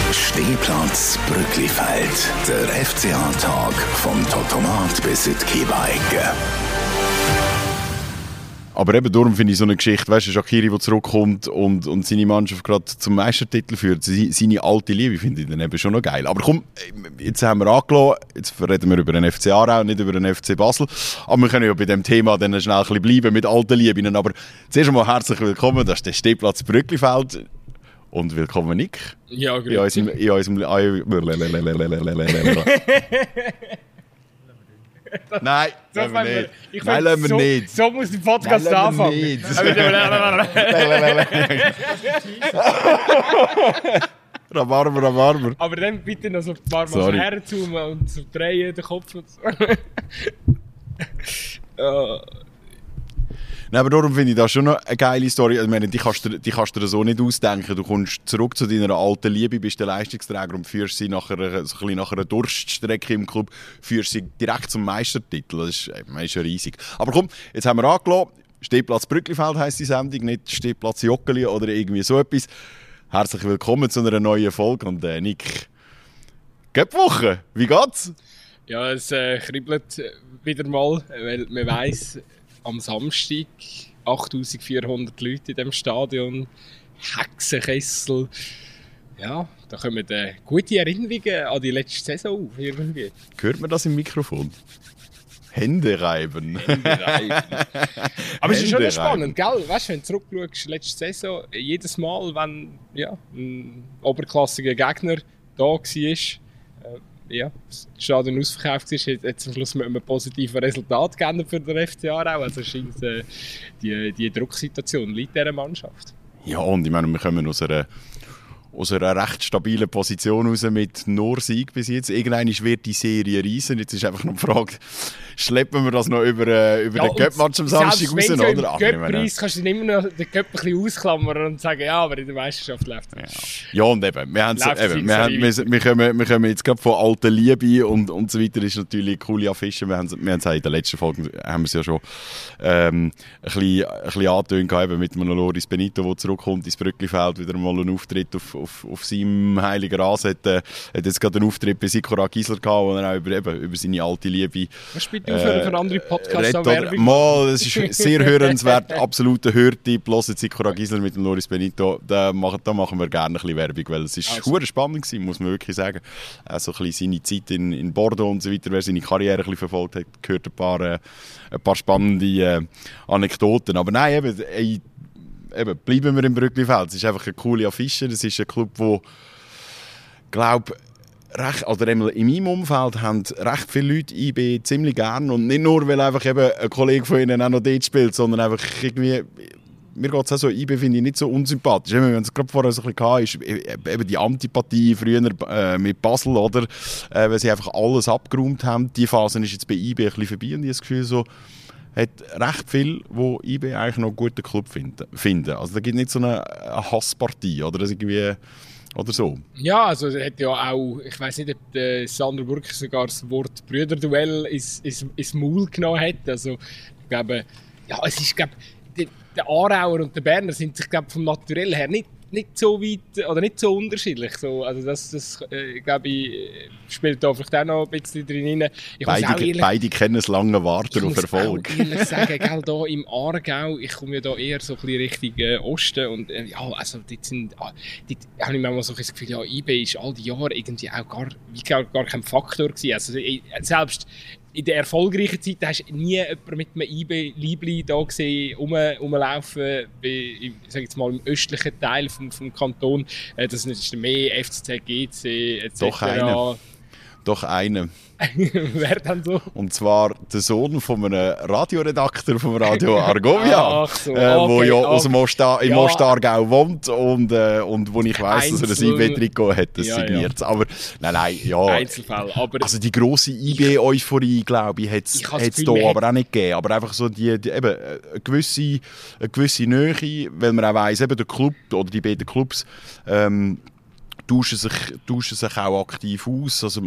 Stehplatz Brücklifeld. Der FCA-Tag vom Totomat bis in die Kiewa-Ecke. Aber eben darum finde ich so eine Geschichte, weißt du, Shaqiri, der zurückkommt und seine Mannschaft gerade zum Meistertitel führt, seine alte Liebe, finde ich dann eben schon noch geil. Aber komm, jetzt haben wir angelassen, jetzt reden wir über den FC Aarau, nicht über den FC Basel. Aber wir können ja bei dem Thema dann schnell ein bisschen bleiben mit alten Lieben. Aber zuerst einmal herzlich willkommen, das ist der Stehplatz Brücklifeld. Und willkommen, Nick. Ja, gut. In unserem Nein, lassen wir nicht. Nein, lassen wir nicht. So muss der Podcast anfangen. Rhabarber. Aber dann bitte noch so ein paar Mal herzoomen und so drehen den Kopf und so. Nein, aber darum finde ich das schon noch eine geile Story. Also, ich meine, die kannst du dir so nicht ausdenken. Du kommst zurück zu deiner alten Liebe, bist der Leistungsträger und führst sie nach einer Durststrecke im Club, führst sie direkt zum Meistertitel. Das ist schon riesig. Aber komm, jetzt haben wir angelassen. Stehplatz Brücklifeld heisst die Sendung, nicht Stehplatz Joggeli oder irgendwie so etwas. Herzlich willkommen zu einer neuen Folge. Und Nick, Göppwoche, wie geht's? Ja, es kribbelt wieder mal, weil man weiss, am Samstag 8400 Leute in diesem Stadion, Hexenkessel. Ja, da kommen gute Erinnerungen an die letzte Saison auf. Irgendwie. Hört man das im Mikrofon? Hände reiben. Aber es ist schon spannend, gell? Weißt du, wenn du zurückschaust, letzte Saison, jedes Mal, wenn ein oberklassiger Gegner da war, das Stadion ausverkauft ist, hat es am Schluss mit einem positiven Resultat geändert für den FC Aarau. Also scheint die Drucksituation liegt dieser Mannschaft. Ja, und ich meine, wir kommen aus einer recht stabilen Position raus mit nur Sieg bis jetzt. Irgendwann wird die Serie reisen. Jetzt ist einfach noch die Frage, schleppen wir das noch über den Cup-Match am Samstag raus? Oder? Im Cup-Preis kannst du immer noch den Cup ein bisschen ausklammern und sagen, ja, aber in der Meisterschaft läuft es. Ja, und eben, wir kommen jetzt gerade von alter Liebe und so weiter. Das ist natürlich eine coole Affische. Wir haben es in der letzten Folge haben wir es ja schon ein bisschen angetönt mit einem Loris Benito, der zurückkommt ins Brücklifeld, wieder mal einen Auftritt auf seinem heiligen Rasen. Hat jetzt gerade einen Auftritt bei Sikora Gisler gehabt, wo er auch über seine alte Liebe was spielt du für andere Podcasts an Werbung? Mal, das ist sehr hörenswert, absoluter Hörtipp. Hört Sikora Gisler mit dem Loris Benito. Da machen wir gerne ein bisschen Werbung, weil es ist sehr spannend gewesen, muss man wirklich sagen. Also ein bisschen seine Zeit in Bordeaux und so weiter, wer seine Karriere ein bisschen verfolgt hat, gehört ein paar spannende Anekdoten. Aber nein, eben, bleiben wir im Brücklifeld. Es ist einfach eine coole Affische. Das ist ein Club, wo, glaube in meinem Umfeld haben recht viele Leute IB ziemlich gern. Und nicht nur, weil einfach eben ein Kollege von ihnen auch noch dort spielt, sondern einfach irgendwie, mir geht es auch so, IB finde ich nicht so unsympathisch. Wir haben es gerade vorher so ein bisschen gehabt, ist eben die Antipathie früher mit Basel, oder? Weil sie einfach alles abgeräumt haben. Die Phase ist jetzt bei IB ein bisschen vorbei und ich habe das Gefühl, so, hat recht viel, die IB eigentlich noch einen guten Club finden. Also da gibt es nicht so eine Hasspartie oder das irgendwie oder so. Ja, also er hat ja auch, ich weiss nicht, ob Sandro Burke sogar das Wort Brüderduell ins Maul genommen hat. Also ich glaube, ja, es ist, glaube der Aarauer und der Berner sind sich, glaube vom Naturell her nicht so weit oder nicht so unterschiedlich. So, also das glaube ich, spielt da vielleicht auch noch ein bisschen drin rein. Beide kennen das lange Warten auf Erfolg. Ich muss ehrlich sagen, gell, da im Aargau, ich komme ja da eher so ein bisschen Richtung Osten und ja, also dort habe ich manchmal so das Gefühl, ja, IB ist all die Jahre irgendwie auch gar kein Faktor gewesen. Also selbst in der erfolgreichen Zeit hast du nie jemanden mit einem IB-Liebli da gesehen, rumlaufen, ich sage jetzt mal im östlichen Teil vom Kanton. Das ist mehr FCZ, GC etc. Doch einer. Wer dann so? Und zwar der Sohn von einem Radioredakteur vom Radio Argovia, so, der ja aus dem Ostaargau wohnt und wo ich weiss, dass er das IB-Trikot hat, das signiert. Aber nein, ja. Einzelfall. Aber also die grosse IB-Euphorie, glaube ich, hat es hier aber auch nicht gegeben. Aber einfach so eben eine gewisse Nähe, weil man auch weiss, eben der Club oder die beiden Clubs tauschen sich auch aktiv aus. Also,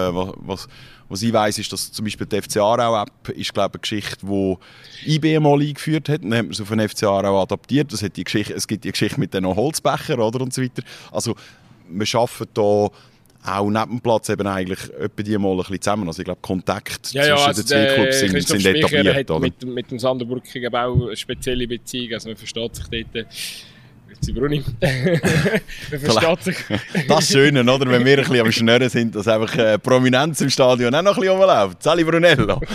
was ich weiss, ist, dass zum Beispiel die FC Aarau-App ist, glaube ich, eine Geschichte, die IB mal eingeführt hat. Dann hat man es auf den FC Aarau adaptiert. Es gibt die Geschichte mit den Holzbecher, oder, und so weiter. Also, wir arbeiten hier auch neben dem Platz eben eigentlich etwa die mal ein bisschen zusammen. Also ich glaube, Kontakt zwischen den zwei Clubs sind etabliert. Oder? Mit dem Sander Burkiger auch eine spezielle Beziehung. Also man versteht sich dort... Bruni. Man versteht sich. Das ist schön, oder? Wenn wir ein bisschen am Schnurren sind, dass einfach Prominenz im Stadion auch noch ein bisschen rumläuft. Sali Brunello. Aber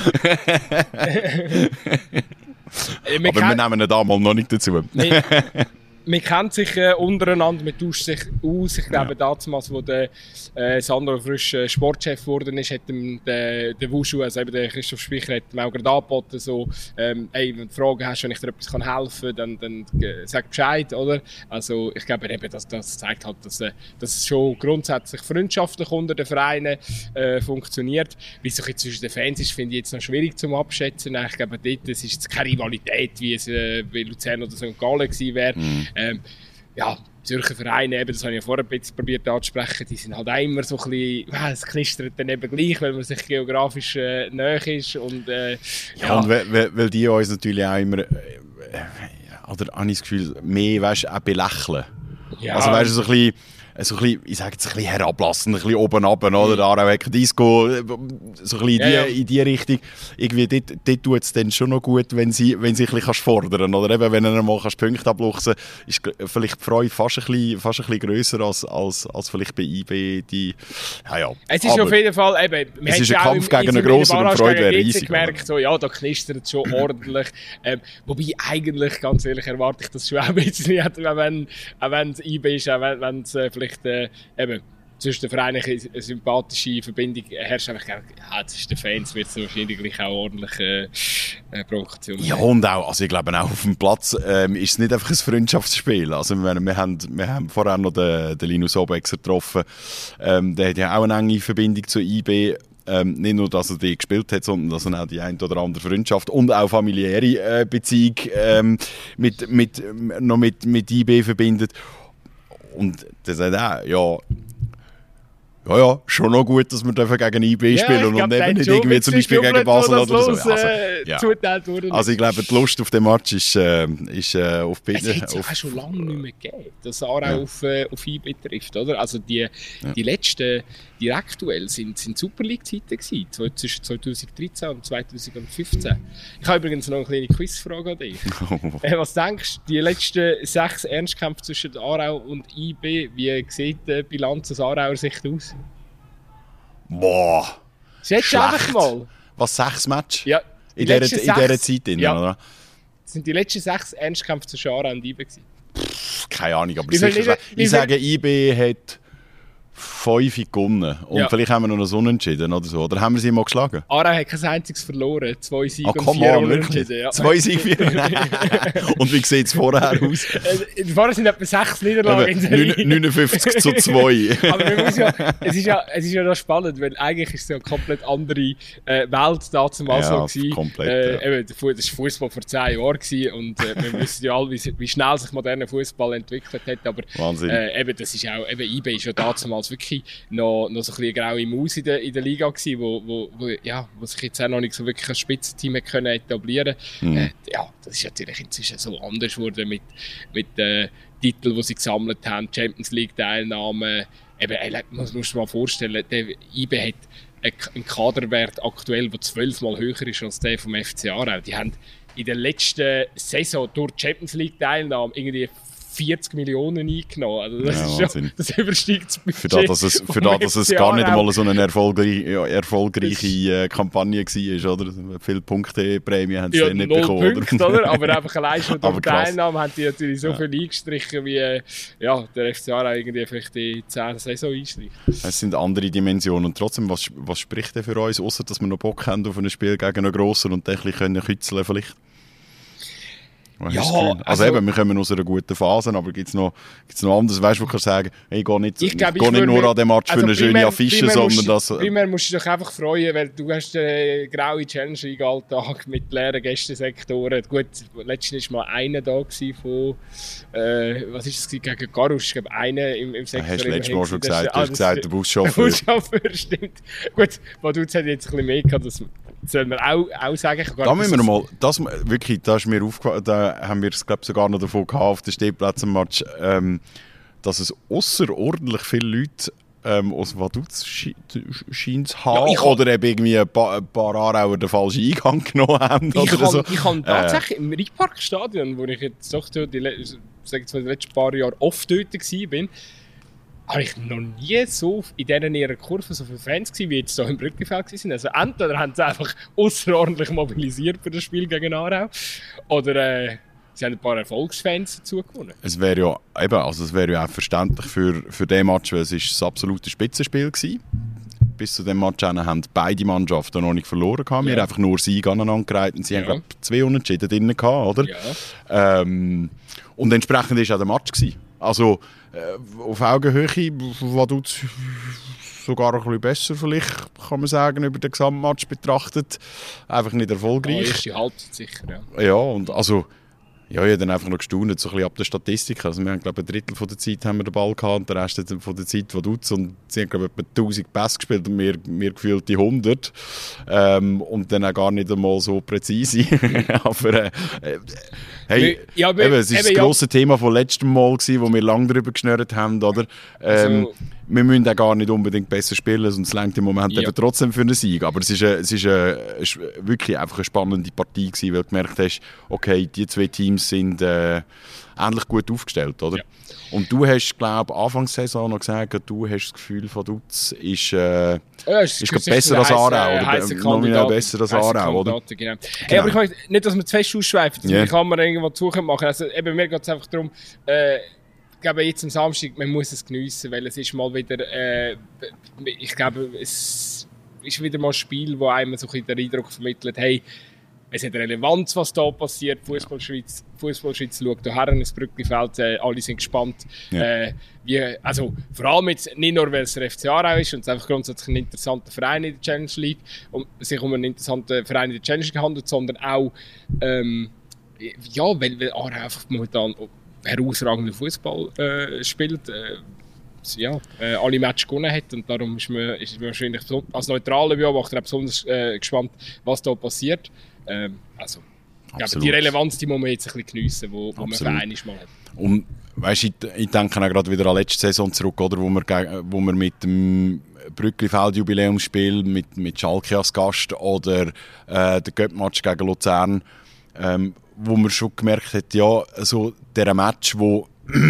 wir nehmen ihn da mal noch nicht dazu. Man kennt sich untereinander, man tauscht sich aus. Ich glaube, damals, wo der Sandro frisch Sportchef geworden ist, hat ihm der Wushu, also eben der Christoph Speicher, hat ihm auch gerade angeboten, so, hey, wenn du Fragen hast, wenn ich dir etwas helfen kann, dann sag Bescheid, oder? Also, ich glaube eben, das zeigt halt, dass es schon grundsätzlich freundschaftlich unter den Vereinen funktioniert. Wie es zwischen den Fans ist, finde ich jetzt noch schwierig zum Abschätzen. Ich glaube, dort ist es keine Rivalität, wie es bei Luzern oder St. Gallen gewesen wäre. Ja, Zürcher Vereine, eben, das habe ich ja vorher ein bisschen probiert anzusprechen, die sind halt auch immer so ein bisschen, es knistert dann eben gleich, weil man sich geografisch näher ist. Und, ja, und weil die uns natürlich auch immer, oder habe ich das Gefühl, mehr, weißt, auch belächeln. Ja. Also weißt du, so ein bisschen, ich sage jetzt ein bisschen herablassen, ein bisschen oben runter, oder? Da auch weg Disco, so ein bisschen in die Richtung. Irgendwie, dort tut es dann schon noch gut, wenn sie ein bisschen fordern kannst, oder? Eben, wenn du mal Punkte abluchsen kannst, ist vielleicht die Freude fast ein bisschen grösser als vielleicht bei IB. Es ist auf jeden Fall, eben, es ist ein Kampf gegen einen grossen und die Freude wäre riesig. Ich gemerkt, so, ja, da knistert es schon ordentlich. Wobei eigentlich, ganz ehrlich, erwarte ich das schon auch ein bisschen, wenn es IB ist, auch wenn es vielleicht eben zwischen den Vereinen eine sympathische Verbindung herrscht. Aber ich glaube, ja, zwischen den Fans wird es wahrscheinlich gleich auch ordentliche Provokation. Ja, und auch, also ich glaube auch auf dem Platz ist es nicht einfach ein Freundschaftsspiel. Also wir haben vorher noch den Linus Obexer getroffen. Der hat ja auch eine enge Verbindung zu IB. Nicht nur, dass er die gespielt hat, sondern dass er auch die eine oder andere Freundschaft und auch familiäre Beziehung mit IB verbindet. Und der sagt auch, ja, schon noch gut, dass wir gegen IB spielen und eben nicht irgendwie zum Beispiel gegen Basel oder so. Also ich glaube, die Lust auf den Match ist auf Bitte. Es hat es auch schon lange nicht mehr gegeben, dass Aarau auf IB trifft, oder? Also die letzten Direktduelle sind Super League-Zeiten gewesen, zwischen 2013 und 2015. Ich habe übrigens noch eine kleine Quizfrage an dich. Was denkst du, die letzten 6 Ernstkämpfe zwischen Aarau und IB, wie sieht die Bilanz aus Aarauer Sicht aus? Boah! Schätzt einfach mal. Was, 6 Matches? Ja. In dieser Zeit, ja. Oder? Das sind die letzten 6 Ernstkämpfe zwischen Aarau und IB gewesen. Keine Ahnung, aber sicher, ich sage, IB hat 5 gewonnen. Und vielleicht haben wir noch ein Unentschieden oder so. Oder haben wir sie mal geschlagen? Aarau hat kein einziges verloren. 2 Siege und 4 Unentschieden. Ja. 2 Siege, 4 Und wie sieht es vorher aus? Vorher sind etwa 6 Niederlagen. 59-2. Aber es ist ja noch spannend, weil eigentlich ist es ja eine komplett andere Welt damals so gewesen. Komplett, das war Fußball vor 10 Jahren gewesen, und wir wissen ja alle, wie schnell sich moderner Fußball entwickelt hat. Aber das ist auch, IB ist ja damals wirklich noch so ein bisschen eine graue Maus in der Liga gewesen, wo sich jetzt auch noch nicht so wirklich ein Spitzenteam können etablieren konnte. Das ist natürlich inzwischen so anders geworden mit den Titeln, die sie gesammelt haben, Champions League Teilnahme. Musst du dir mal vorstellen, der IB hat einen Kaderwert aktuell, der 12-mal höher ist als der vom FC Aarau. Die haben in der letzten Saison durch Champions League Teilnahme irgendwie 40 Millionen eingenommen. Also das übersteigt das Budget. Für das es gar nicht mal so eine erfolgreiche Kampagne war, oder? Viele Punkteprämie haben sie nicht bekommen. Punkte, oder? Aber einfach allein schon durch die Teilnahme haben die natürlich so viel eingestrichen, wie der FC Aarau irgendwie vielleicht die 10 Saison einstreicht. Es sind andere Dimensionen. Und trotzdem, was spricht denn für uns, außer dass wir noch Bock haben auf ein Spiel gegen einen Grossen und ein bisschen kützeln vielleicht? Ja, also eben, wir kommen aus einer guten Phase, aber gibt es noch anderes, weißt du, wo du kannst sagen, hey, ich gehe nicht nur an den Match für eine schöne Affische, sondern das... Primär musst du dich einfach freuen, weil du hast den grauen Challenge League Alltag mit leeren Gästensektoren. Gut, letztens war mal einer da von, was ist es, gegen Garusch, ich glaube, einer im Sektor. Hast du letztes Mal schon gesagt, du hast gesagt, der Buschauffeur. Der Buschauffeur, stimmt. Gut, Vaduz hat jetzt ein bisschen mehr gehabt, das soll man auch sagen. Da müssen wir mal, da ist mir aufgefallen, da haben wir es, glaube ich, sogar noch davon gehabt, auf den Stehplätzen-Match, dass es ausserordentlich viele Leute aus Vaduz scheint zu haben, oder eben irgendwie ein paar Aarauer den falschen Eingang genommen haben. Ich habe tatsächlich im Riedparkstadion, wo ich jetzt doch die letzten paar Jahre oft dort war, habe ich noch nie so in dieser Kurve so viele Fans gewesen, wie jetzt hier im Brückenfeld waren. Also entweder haben sie einfach außerordentlich mobilisiert für das Spiel gegen Aarau, oder sie haben ein paar Erfolgsfans dazu gewonnen. Es wäre ja eben, also es wäre ja auch verständlich für diesen Match, weil es ist das absolute Spitzenspiel gewesen. Bis zu dem Match haben beide Mannschaften noch nicht verloren gehabt. Wir haben einfach nur Sieg aneinander gereiht und sie haben, glaube ich, 2 Unentschieden drin gehabt, oder? Ja. Und entsprechend war auch der Match gewesen. Also auf Augenhöhe, Vaduz sogar ein bisschen besser vielleicht, kann man sagen, über den Gesamtmatch betrachtet. Einfach nicht erfolgreich. Ja, erste Halbzeit sicher, ja. Ja, und also... Ja, ich habe dann einfach noch gestaunt, so ein bisschen ab der Statistik. Also wir haben, glaube ich, ein Drittel von der Zeit haben wir den Ball gehabt und der Rest von der Zeit Vaduz. Und sie haben, glaube ich, etwa 1000 Pässe gespielt und wir gefühlt die 100. Und dann auch gar nicht einmal so präzise. Aber hey, ja, aber, eben, es ist das grosse Thema vom letzten Mal gewesen, wo wir lange darüber geschnurrt haben, oder? Wir müssen auch gar nicht unbedingt besser spielen, sonst es reicht im Moment eben trotzdem für einen Sieg. Aber es ist wirklich einfach eine spannende Partie gewesen, weil du gemerkt hast, okay, die zwei Teams sind ähnlich gut aufgestellt, oder? Ja. Und du hast, glaube ich, Anfangssaison noch gesagt, du hast das Gefühl, Vaduz ist besser als Aarau, oder nominell besser als Aarau, oder? Genau. Hey, aber ich meine nicht, dass wir zu fest ausschweifen, ich kann man irgendwo zu Suche machen. Also, eben, mir geht es einfach darum, ich glaube, jetzt am Samstag, man muss es geniessen, weil es ist mal wieder, ich glaube, es ist wieder mal ein Spiel, wo einem so ein den Eindruck vermittelt, hey, es hat Relevanz, was da passiert. Fußballschweiz schaut hierher ins Brückenfeld, alle sind gespannt. Ja. Also, vor allem jetzt nicht nur, weil es der FC Aarau ist und es einfach grundsätzlich ein interessanter Verein in der Challenge League und sich um einen interessanten Verein in der Challenge League handelt, sondern auch, weil Aarau einfach momentan herausragenden Fußball spielt. Alle Matches gewonnen hat und darum ist man wahrscheinlich als neutraler Beobachter auch besonders gespannt, was da passiert. Ich glaube, die Relevanz, die muss man jetzt ein bisschen geniessen, wo man für einmal mal hat. Und weißt, ich denke auch gerade wieder an letzte Saison zurück, oder, wo wir mit dem Brücklifeld-Jubiläumsspiel mit Schalke als Gast oder der Cup-Match gegen Luzern, wo man schon gemerkt hat, ja, also der Match, wo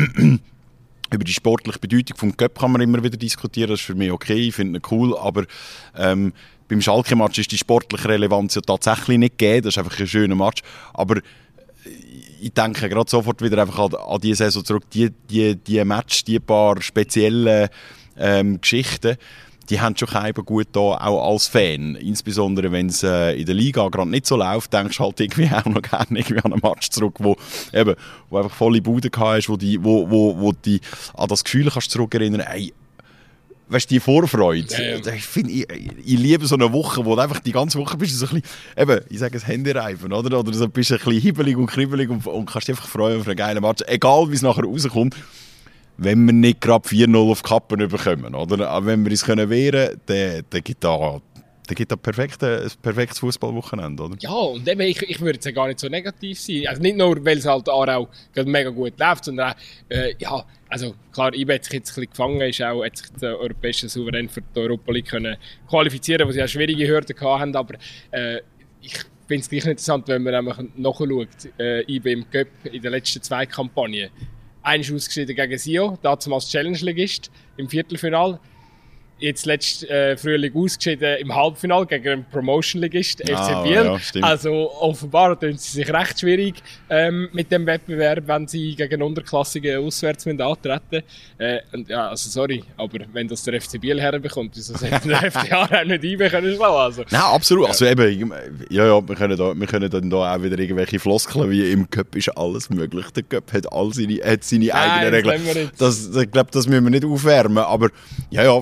über die sportliche Bedeutung vom Cup kann man immer wieder diskutieren, das ist für mich okay, ich finde ihn cool, aber beim Schalke-Match ist die sportliche Relevanz ja tatsächlich nicht gegeben, das ist einfach ein schöner Match, aber ich denke gerade sofort wieder einfach an die Saison zurück, die Match, die paar speziellen Geschichten, die haben schon eben gut da, auch als Fan. Insbesondere, wenn es in der Liga gerade nicht so läuft, denkst du halt irgendwie auch noch gerne irgendwie an einen Match zurück, wo einfach volle Bude hast, wo die an das Gefühl kannst zurückerinnern, ey, weißt du, die Vorfreude. Ich liebe so eine Woche, wo du einfach die ganze Woche bist, so ein bisschen, ich sage es Händereifen, oder so bist du ein bisschen hibbelig und kribbelig und kannst dich einfach freuen auf einen geilen Match, egal wie es nachher rauskommt. Wenn wir nicht gerade 4-0 auf die Kappen bekommen, oder? Aber wenn wir uns wehren können, dann gibt da ein perfektes Fußballwochenende, oder? Ja, und eben, ich würde jetzt gar nicht so negativ sein. Also nicht nur, weil es halt Aarau mega gut läuft, sondern auch, also klar, IB hat sich jetzt ein bisschen gefangen, hat sich der europäische Souverän für die Europa League können qualifizieren, wo sie auch schwierige Hürden hatten, aber ich finde es gleich interessant, wenn man nachschaut, IB im Cup in den letzten 2 Kampagnen. Einer ist ausgeschieden gegen Sio, damals Challenge-Ligist im Viertelfinale. Jetzt letztes Frühling ausgeschieden im Halbfinale gegen einen Promotion-Ligist, FC Biel. Ja, also offenbar tun sie sich recht schwierig mit dem Wettbewerb, wenn sie gegen Unterklassige auswärts antreten müssen. Also sorry, aber wenn das der FC Biel herbekommt, wieso sollte der FCA auch nicht IB können schlagen? Also. Nein, absolut. Ja. Also eben, wir können dann da auch wieder irgendwelche Floskeln wie im Cup ist alles möglich. Der Cup hat seine eigenen Regeln. Ich glaube, das müssen wir nicht aufwärmen. Aber ja, vielleicht ist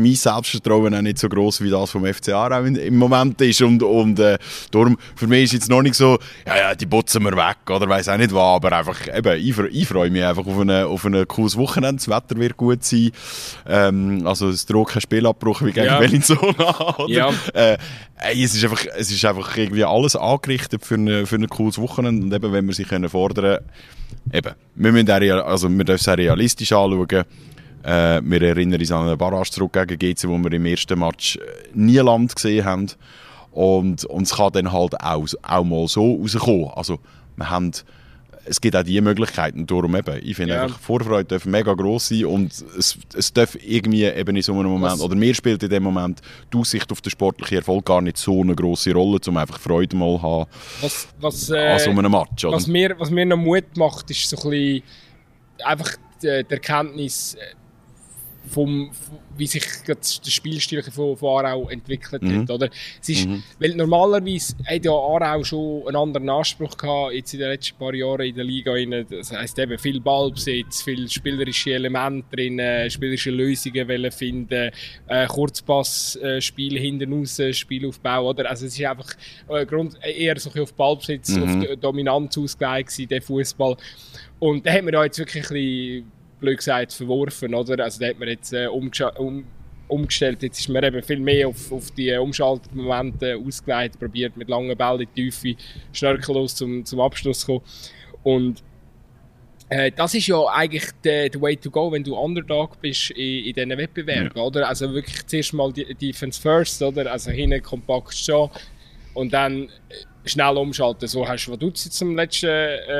mein Selbstvertrauen auch nicht so gross wie das vom FC Aarau im Moment ist. Und darum, für mich ist jetzt noch nicht so, ja, die putzen wir weg oder weiss auch nicht was, aber einfach, eben, ich freue mich einfach auf ein cooles Wochenende. Das Wetter wird gut sein. Also es droht kein Spielabbruch wie gegen Bellinzona. Ja. Es ist einfach irgendwie alles angerichtet für ein cooles Wochenende. Und eben, wenn wir sie fordern können, wir dürfen es auch realistisch anschauen. Wir erinnern uns an eine Barrage zurück gegen GC, wo wir im ersten Match nie Land gesehen haben. Und es kann dann halt auch mal so rauskommen. Also, es gibt auch diese Möglichkeiten. Darum eben, ich finde einfach, Vorfreude darf mega gross sein und es darf irgendwie eben in so einem Moment, oder mir spielt in dem Moment die Aussicht auf den sportlichen Erfolg gar nicht so eine grosse Rolle, um einfach Freude mal zu haben an so einem Match. Oder? Was mir noch Mut macht, ist so ein bisschen einfach die Erkenntnis, wie sich das Spielstil von Aarau entwickelt hat. Oder? Es ist, weil normalerweise hat ja Aarau schon einen anderen Anspruch gehabt, jetzt in den letzten paar Jahren in der Liga. Das heisst eben viel Ballbesitz, viel spielerische Elemente drin, spielerische Lösungen wollen finden, Kurzpassspiel hinten raus, Spielaufbau. Oder? Also es ist einfach eher so auf Ballbesitz, auf Dominanz ausgelegt gewesen, der Fußball. Und da hat man ja jetzt wirklich ein bisschen, blöd gesagt, verworfen, oder? Also da hat man jetzt umgestellt. Jetzt ist man eben viel mehr auf die Umschaltmomente ausgelegt, probiert mit langen Bällen in die Tiefe schnörkellos zum Abschluss zu kommen. Und das ist ja eigentlich der way to go, wenn du Underdog bist in diesen Wettbewerben, oder? Also wirklich zuerst mal Defense first, oder? Also hinten kompakt schon und dann schnell umschalten. So hast du Vaduz jetzt am letzten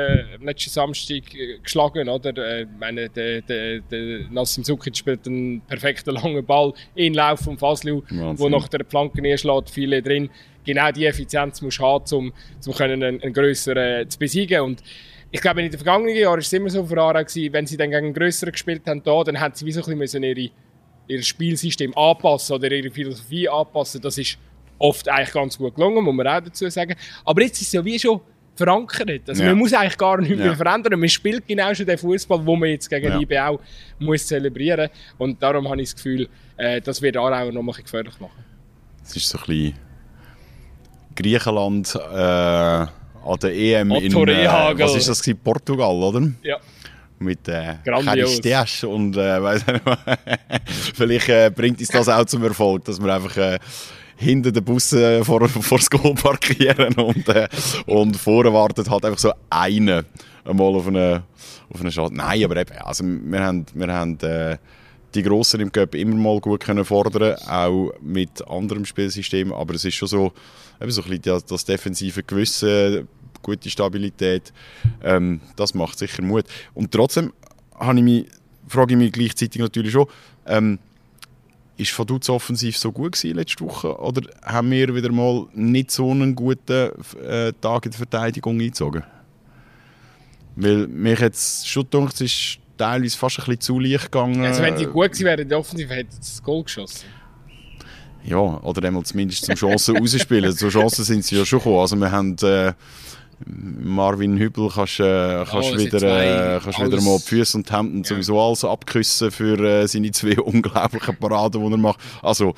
Samstag geschlagen, oder? Ich meine, der Nassim Sukic spielt einen perfekten langen Ball in Lauf von Fasliu, wo nach der Flanke schlägt, viele drin. Genau die Effizienz musst du haben, um einen grösseren zu besiegen. Und ich glaube, in den vergangenen Jahren war es immer so für Aarau gewesen, wenn sie dann gegen einen grösseren gespielt haben, dann haben sie wie so ein bisschen ihr Spielsystem anpassen oder ihre Philosophie anpassen. Das ist oft eigentlich ganz gut gelungen, muss man auch dazu sagen. Aber jetzt ist es ja wie schon verankert. Also man muss eigentlich gar nichts mehr verändern. Man spielt genau schon den Fußball, den man jetzt gegen IB auch muss zelebrieren. Und darum habe ich das Gefühl, das wird auch noch mal gefährlich machen. Es ist so ein bisschen Griechenland an der EM Otto Rehagel. Was ist das gewesen? Portugal, oder? Ja. Mit Charisteas und weiss nicht, vielleicht bringt uns das auch zum Erfolg, dass wir einfach hinter den Bus vor das Goal parkieren und vorne wartet halt einfach so einer einmal auf eine Schade. Nein, aber eben, also wir haben die Grossen im Cup immer mal gut können fordern, auch mit anderem Spielsystem, aber es ist schon so, eben so ein bisschen das defensive Gewissen, gute Stabilität, das macht sicher Mut. Und trotzdem frage ich mich gleichzeitig natürlich schon, ist Vaduz offensiv so gut gewesen letzte Woche oder haben wir wieder mal nicht so einen guten Tag in der Verteidigung eingezogen? Weil mich jetzt schon gedacht, es ist teilweise fast ein bisschen zu leicht gegangen. Also wenn die gut gewesen wären, die Offensive hätten das Goal geschossen. Ja, oder einmal zumindest zum Chancen rausspielen. Zu Chancen sind sie ja schon gekommen. Also wir haben Marvin Hübel kannst wieder mal die Füße und die Hemden sowieso alles abküssen für seine 2 unglaublichen Paraden, die er macht. Also,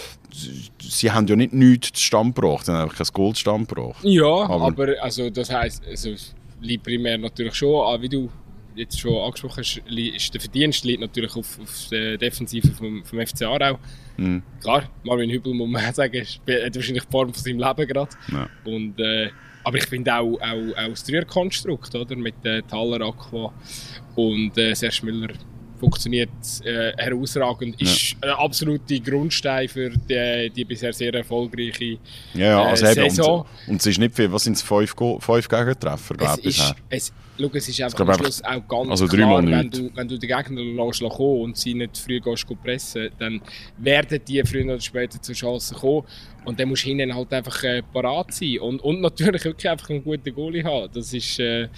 sie haben ja nicht nichts zustande gebracht, sie haben einfach kein Gold zustande gebracht. Ja, aber also, das heisst, also, liegt primär natürlich schon, wie du jetzt schon angesprochen hast, ist der Verdienst liegt natürlich auf der Defensive vom FC Aarau. Klar, Marvin Hübel, muss man sagen, hat wahrscheinlich die Form von seinem Leben gerade. Ja. Und aber ich finde auch das Dreierkonstrukt, oder? Mit Thaler, Aqua und Serge Müller funktioniert herausragend. Ist ein absoluter Grundstein für die bisher sehr erfolgreiche Saison. Und es ist nicht viel, was sind es, 5 Gegentreffer, glaube ich, bisher? Schau, es ist einfach am Schluss auch ganz klar, wenn du den Gegner lässt kommen und sie nicht früh pressen, dann werden die früher oder später zur Chance kommen. Und dann musst du hinten halt einfach parat sein und natürlich wirklich einfach einen guten Goalie haben. Das ist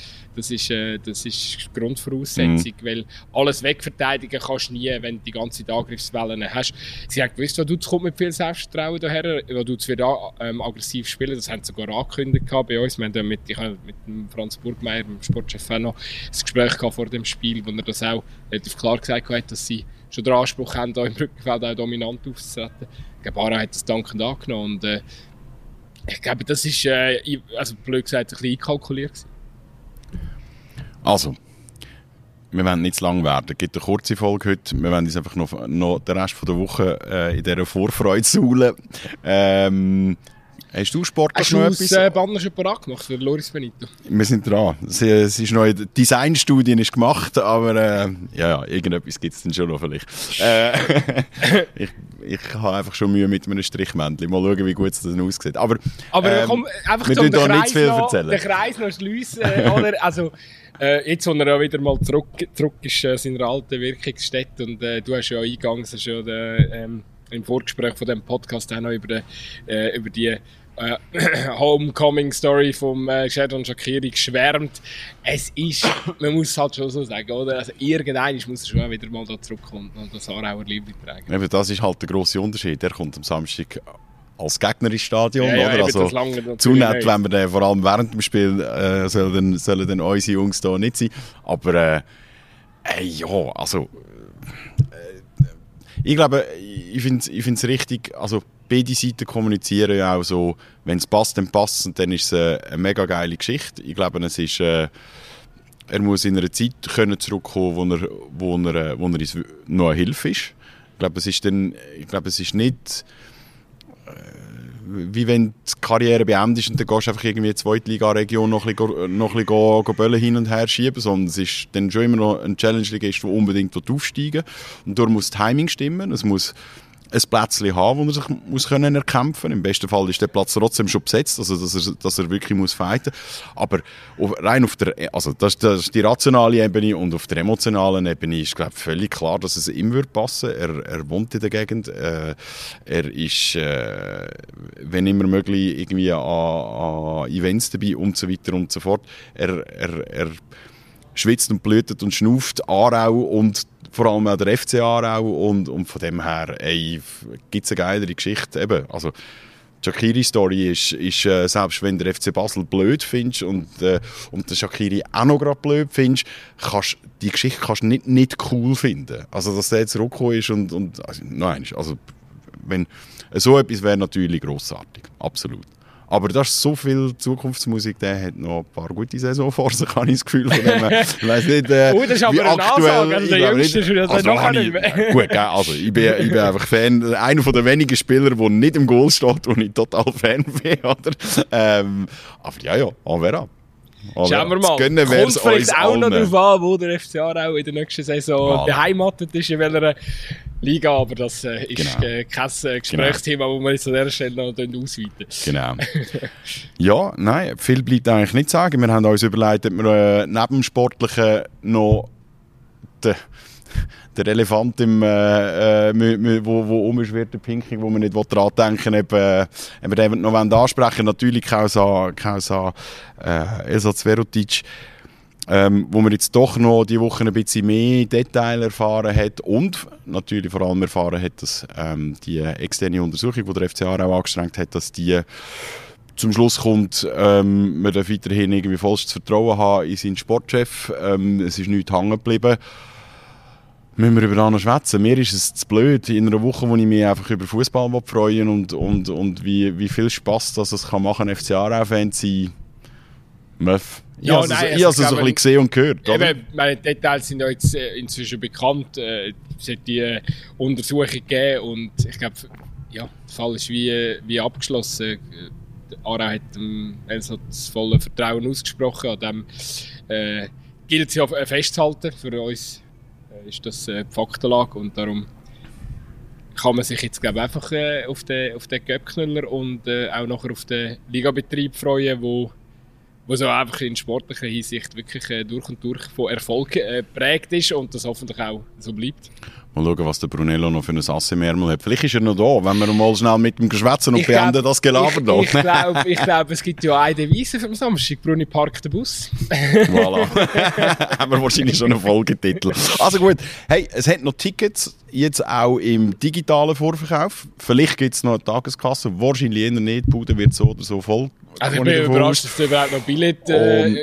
die Grundvoraussetzung, weil alles wegverteidigen kannst du nie, wenn du die ganze Angriffswellen hast. Sie haben gewusst, Vaduz kommt mit viel Selbstvertrauen daher, Vaduz wird aggressiv spielen, das haben sie sogar angekündigt bei uns. Wir haben mit dem Franz Burgmeier, dem Sportchef, noch ein Gespräch vor dem Spiel, wo er das auch relativ klar gesagt hat, dass sie schon den Anspruch haben, da im Rückenfeld auch dominant aufzutreten. Ich glaube, Aarau hat das dankend angenommen. Und ich glaube, das ist, also blöd gesagt, ein bisschen einkalkuliert gewesen. Also, wir wollen nicht zu lang werden. Es gibt eine kurze Folge heute. Wir wollen uns einfach noch den Rest der Woche in dieser Vorfreude saulen. Hast du sportlich noch etwas? Hast du das Banner schon parat gemacht für Loris Benito? Wir sind dran. Es ist noch die Designstudie ist gemacht, aber ja, irgendetwas gibt es dann schon noch vielleicht. Ich habe einfach schon Mühe mit einem Strichmännchen. Mal schauen, wie gut es dann aussieht. Aber komm, einfach wir tun da nicht zu viel erzählen. Den Kreis noch schliessen. Also, jetzt, wo er ja wieder mal zurück ist seiner alten Wirkungsstätte und du hast ja eingangs schon im Vorgespräch von diesem Podcast auch noch über die Homecoming-Story vom Xherdan Shaqiri geschwärmt. Es ist, man muss es halt schon so sagen, oder? Also irgendwann muss er schon wieder mal da zurückkommen und das Aarauer Liebling tragen. Eben, das ist halt der grosse Unterschied. Der kommt am Samstag als Gegner ins Stadion, ja, oder? Also zu nett, wenn wir den vor allem während dem Spiel sollen dann unsere Jungs da nicht sein. Aber ja, also ich glaube, ich finde es richtig, also beide Seiten kommunizieren ja auch so, wenn es passt, dann passt es und dann ist es eine mega geile Geschichte. Ich glaube, es ist, er muss in einer Zeit können zurückkommen, wo er uns noch eine Hilfe ist. Ich glaube, es ist nicht wie wenn die Karriere beendet ist und dann gehst du einfach irgendwie in die Zweitliga-Region noch ein bisschen Böllen hin und her schieben, sondern es ist dann schon immer noch ein Challenge-Ligist, der unbedingt aufsteigen will. Und darum muss das Timing stimmen, es muss ein Plätzchen haben, wo er sich muss können erkämpfen muss. Im besten Fall ist der Platz trotzdem schon besetzt, also dass er wirklich muss fighten. Aber rein auf der, also das ist die rationale Ebene und auf der emotionalen Ebene ist, glaube ich, völlig klar, dass es ihm wird passen. Er wohnt in der Gegend. Er ist, wenn immer möglich, irgendwie an Events dabei und so weiter und so fort. Er schwitzt und blüht und schnauft Aarau und vor allem auch der FC Aarau und von dem her gibt es eine geilere Geschichte. Eben, also die Shaqiri-Story ist selbst wenn der FC Basel blöd findest und der Shaqiri auch noch gerade blöd findest, die Geschichte kannst du nicht cool finden. Also dass der jetzt zurückgekommen ist und also, nein, also wenn so etwas wäre natürlich grossartig, absolut. Aber das ist so viel Zukunftsmusik, der hat noch ein paar gute Saison vor sich, habe ich das Gefühl. Von dem, ich weiss nicht, das ist aber eine Ansage, also der Jüngste ist das noch nicht mehr. Gut, also ich bin einfach Fan, einer der wenigen Spieler, der nicht im Goal steht, wo ich total Fan bin. Oder? Aber ja, on verra. Schauen wir mal. Kommt vielleicht auch noch darauf an, wo der FC Aarau in der nächsten Saison beheimatet ist, in welcher Liga, aber das ist kein Gesprächsthema, das wir jetzt an dieser Stelle noch ausweiten. Genau. Ja, nein, viel bleibt eigentlich nicht zu sagen. Wir haben uns überlegt, ob wir neben dem Sportlichen noch der Elefant wo umschwirrt, der Pinky, wo man nicht daran denken will, ob wir den noch ansprechen wollen. Natürlich Kausa Elsa Zverotic, wo man jetzt doch noch die Woche ein bisschen mehr Detail erfahren hat und natürlich vor allem erfahren hat, dass die externe Untersuchung, die der FC Aarau angestrengt hat, dass die zum Schluss kommt, man darf weiterhin irgendwie vollstes Vertrauen haben in seinen Sportchef. Es ist nichts hängen geblieben. Müssen wir über das schwätzen? Mir ist es zu blöd, in einer Woche, wo ich mich einfach über Fußball freuen und wie viel Spass das es kann machen, FC Aarau-Fan zu sein. Möff. Ich habe es so ein bisschen gesehen und gehört. Eben, meine Details sind ja jetzt inzwischen bekannt. Es hat die Untersuchung gegeben und ich glaube, ja, der Fall ist wie abgeschlossen. Aarau hat Elsa das volle Vertrauen ausgesprochen. An dem gilt es ja festzuhalten. Für uns ist das die Faktenlage und darum kann man sich jetzt glaube einfach auf den Göppknüller und auch nachher auf den Ligabetrieb freuen, wo so einfach in sportlicher Hinsicht wirklich durch und durch von Erfolg geprägt ist und das hoffentlich auch so bleibt. Mal schauen, was der Brunello noch für ein Ass im Ärmel hat. Vielleicht ist er noch da, wenn wir mal schnell mit ihm geschwätzen und beenden das Gelaber da. Ich glaube, es gibt ja eine Devise für den Samstag. Bruni parkt den Bus. Voilà. Haben wir wahrscheinlich schon einen Folgetitel. Also gut, hey, es hat noch Tickets, jetzt auch im digitalen Vorverkauf. Vielleicht gibt es noch eine Tageskasse, wahrscheinlich eher nicht. Die Bude wird so oder so voll. Also ich bin überrascht, dass es überhaupt noch Billett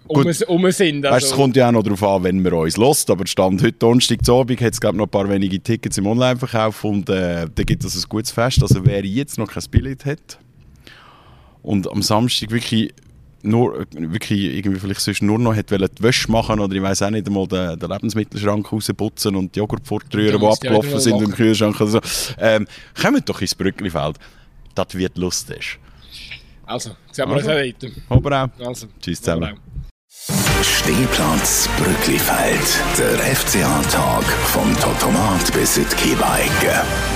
sind. Also, weißt, es kommt ja auch noch darauf an, wenn man uns hört, aber Stand heute Donnerstagabend hat es glaube noch ein paar wenige Tickets im Online-Verkauf und da gibt es ein gutes Fest. Also wer jetzt noch kein Billett hat und am Samstag wirklich irgendwie vielleicht sonst nur noch die Wäsche machen oder ich weiss auch nicht einmal den Lebensmittelschrank rausputzen und die Joghurtfortrühren, die abgelaufen sind im Kühlschrank oder so. Kommt doch ins Brücklifeld. Das wird lustig. Also, sehen wir uns auch weiter. Aber auch. Also, tschüss zusammen. Stehplatz Brücklifeld. Der FCA-Tag vom Totomat bis in die Kiebeigge.